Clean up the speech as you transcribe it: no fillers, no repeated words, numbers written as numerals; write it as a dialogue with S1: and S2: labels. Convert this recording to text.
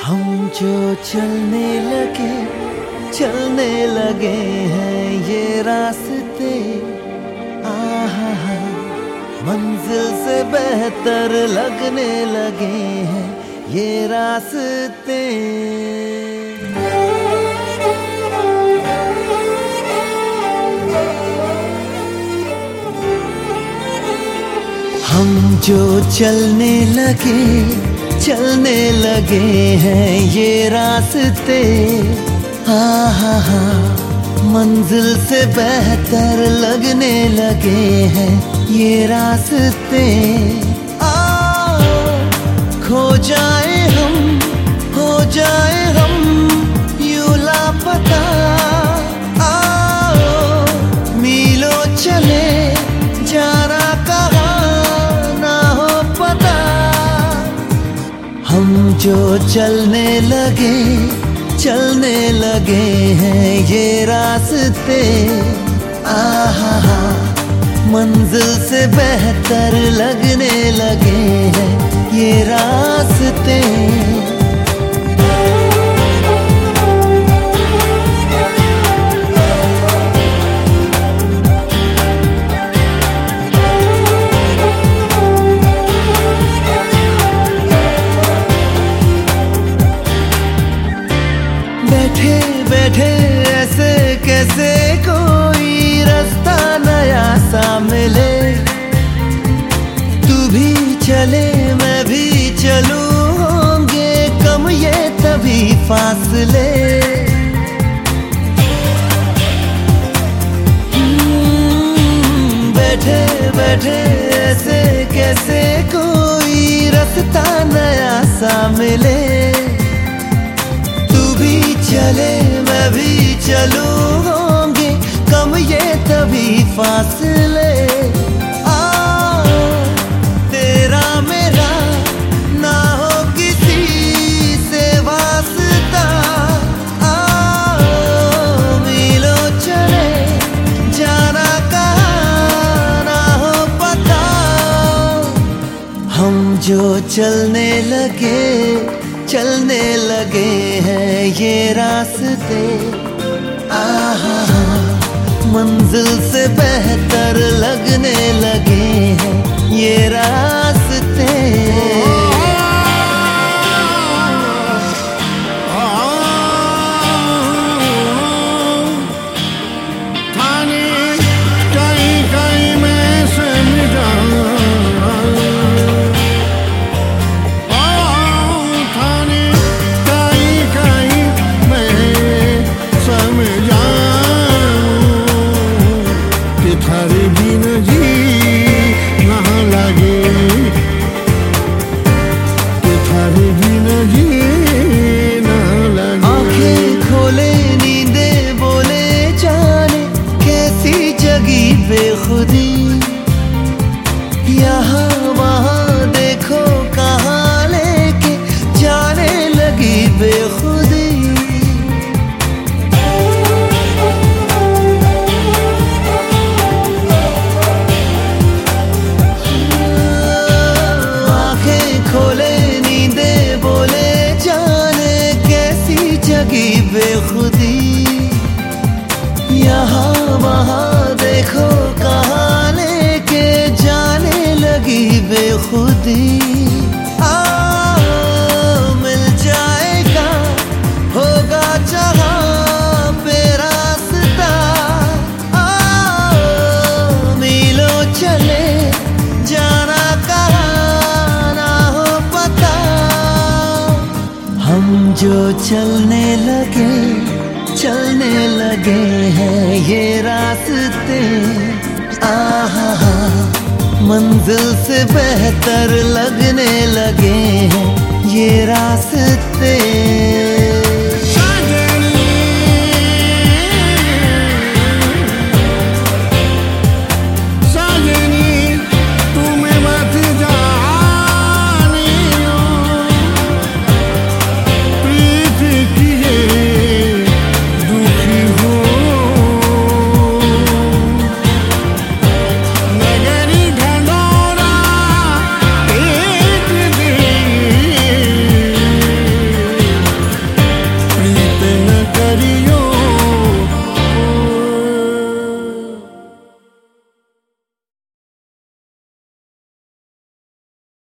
S1: हम जो चलने लगे हैं ये रास्ते, आहा हा, मंजिल से बेहतर लगने लगे हैं ये रास्ते। हम जो चलने लगे हैं ये रास्ते, आहा हा, मंजिल से बेहतर लगने लगे हैं ये रास्ते। आओ खो जाए हम, हो जाए हम यूं लापता। आओ मीलों चले जाना कहाँ ना हो पता। हम जो चलने लगे हैं ये रास्ते, आहा हा, मंजिल से बेहतर लगने लगे हैं ये रास्ते। बैठे ऐसे कैसे कोई रास्ता नया सा मिले। तू भी चले मैं भी चलूं, होंगे कम ये तभी फासले। बैठे ऐसे कैसे कोई रास्ता नया सा मिले। चले मैं भी चलूं, होंगे कम ये तभी फासले। तेरा मेरा ना हो किसी से वास्ता। मीलों चले जाना कहाँ ना हो पता। हम जो चलने लगे हैं ये रास्ते, आहा हा, मंजिल से बेहतर लगने लगे हैं ये रास्ते। आँखें खोले नींदे बोले जाने कैसी जगी बेखुदी। यहाँ वहाँ देखो कहाँ लेके जाने लगी बेखुदी। खोले नींदे बोले जाने कैसी जगी बेखुदी। यहाँ वहाँ देखो कहाँ लेके जाने लगी बेखुदी। मिल जाएगा होगा जहाँ पे रास्ता। मीलों चले जाना कहाँ ना हो पता। हम जो चलने लगे हैं ये रास्ते, आहा हा, मंजिल से बेहतर लगने लगे हैं ये रास्ते।